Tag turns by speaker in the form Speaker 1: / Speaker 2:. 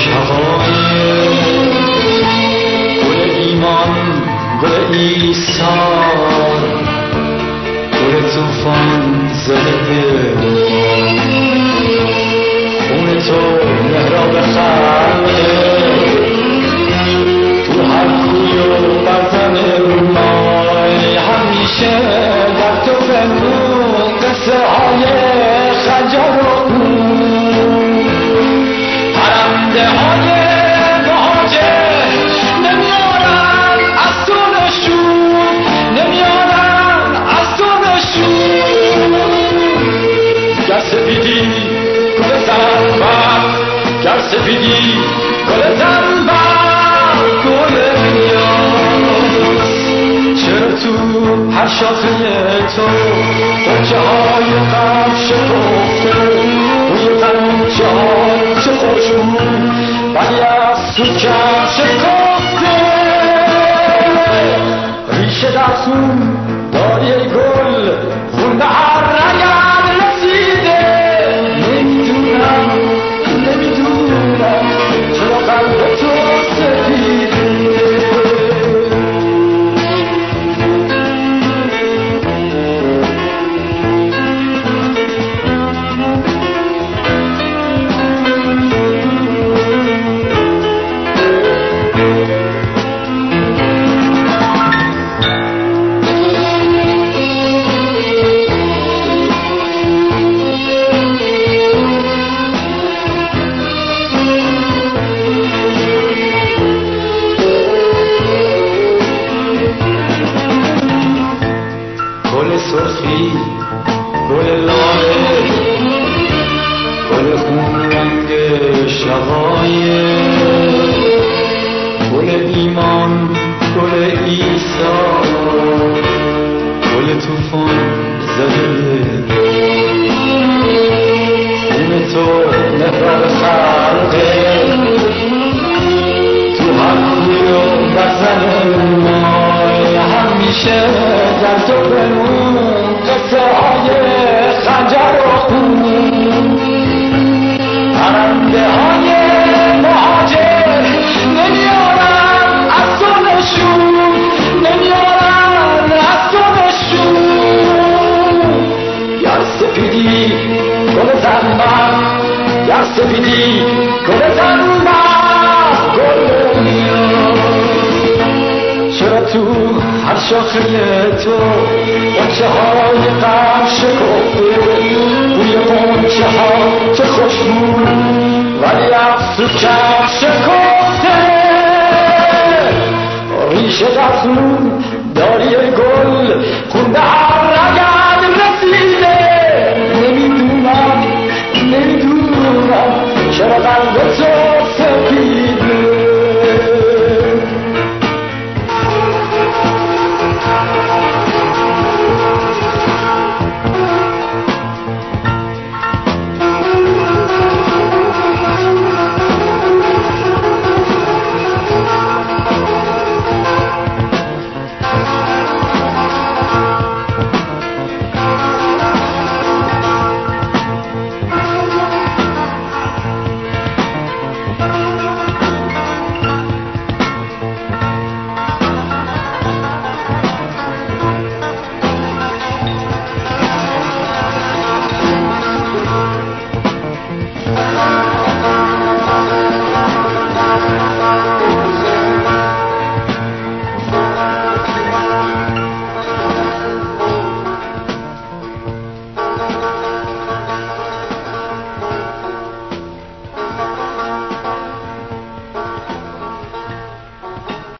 Speaker 1: شقایق، گل ایمان، گل ایثار، گل طوفان زده خون تو محراب خلقه، تو هر کوی و برزن مای همیشه در تو بمون قصه های خنجر و خون. پرنده های مهاجر نمیارن از تو نشون، نمیارن از تو نشون. گر سفیدی گل زنبق، گر سفیدی گل زنبق، گل نیاز. چرا تو هر شاخه تو غنچه های غم شکفته، روی غنچه ها چه خوشبو ولی از تو کم شکفته. ریشه در خون داری ای گل، خون به هر رگم رسیده. نمیدونم چرا قلب تو سفیده. گل سرخی، گل لاله، گل خون رنگ شقایق، گل ایمان، گل ایثار، گل طوفان زده خون تو محراب خلقه، تو هر کوی و برزن مای همیشه در تو بمون قصه های خنجر و خون. پرنده های مهاجر نمیارن از تو نشون، نمیارن از تو نشون. گر سفیدی گل زنبق، گر سفیدی گل زنبق، گل نیاز. چرا تو هر شاخه تو غنچه های غم شکفته، بوی غنچه ها چه خوشبو ولی از تو کم شکفته. ریشه در خون داری ای گل، خون به